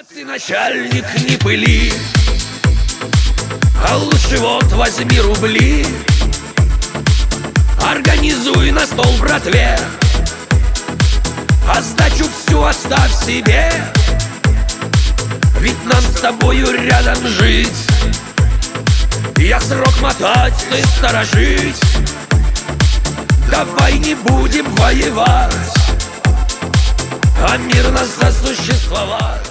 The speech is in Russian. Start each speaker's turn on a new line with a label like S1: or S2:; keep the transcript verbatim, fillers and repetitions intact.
S1: А ты, начальник, не пыли, а лучше вот возьми рубли, организуй на стол братве, а сдачу всю оставь себе. Ведь нам с тобою рядом жить, я срок мотать, ты сторожить. Давай не будем воевать, а мирно сосуществовать.